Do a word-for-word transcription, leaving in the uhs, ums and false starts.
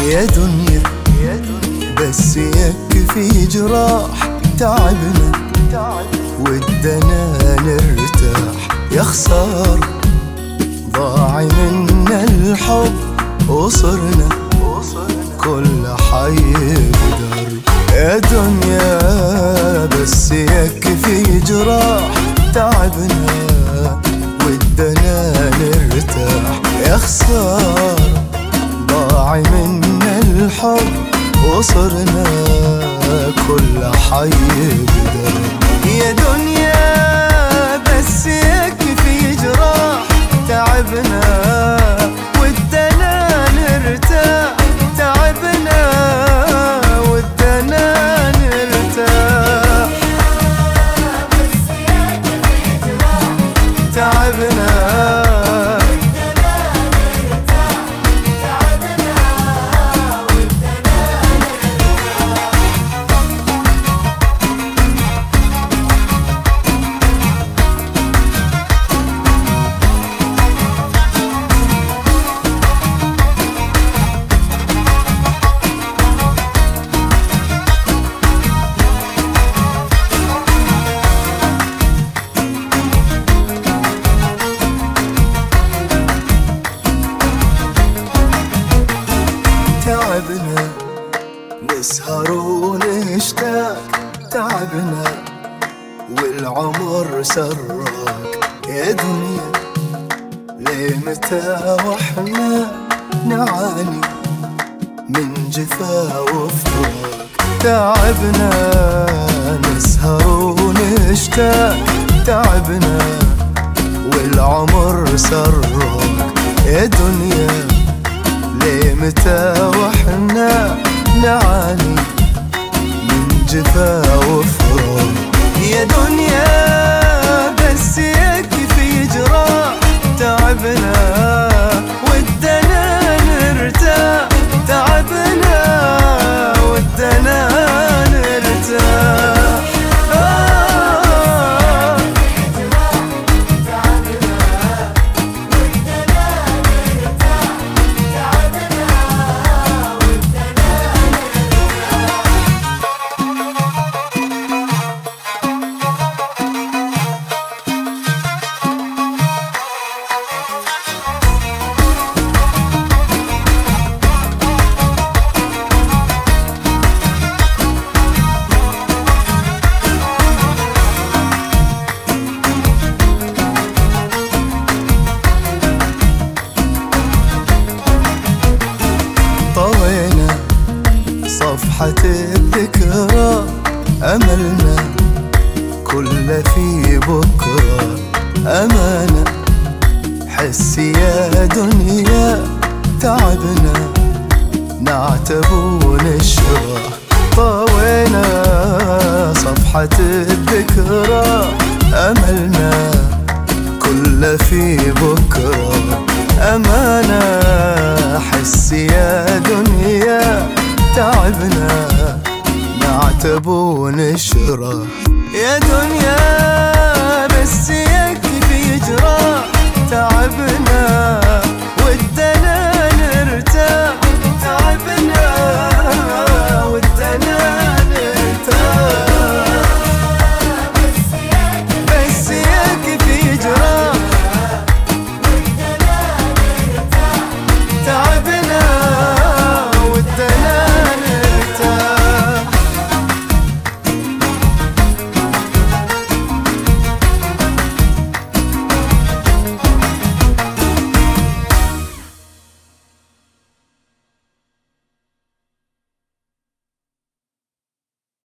يا دنيا بس يكفي جراح تعبنا ودنا نرتاح. يا خسارة ضاع منا الحب وصرنا كل حي بدر. يا دنيا بس يكفي جراح تعبنا ودنا نرتاح. يا خسارة ضاع منا الحب وصرنا كل حي بدر. يا دنيا بس يكفي جراح تعبنا ودنا نرتاح. تعبنا ودنا نرتاح. تعبنا تعبنا نسهر ونشتاق. تعبنا والعمر سراك. يا دنيا ليه متى واحنا نعاني من جفا وفراق. تعبنا نسهر ونشتاق. تعبنا والعمر سراك. يا دنيا ليه متى واحنا نعاني من جفا وفراق. يا دنيا بس يكفي جراح تعبنا ودنا نرتاح. تعبنا ودنا نرتاح. آه طوينا صفحة الذكرى. أملنا كل في بكرة. أمانة حس يا دنيا. تعبنا نعتب ونشرى. طوينا صفحة الذكرى. أملنا كل في بكرة. أمانة حس يا دنيا. تعبنا نعتب ونشرى. يا دنيا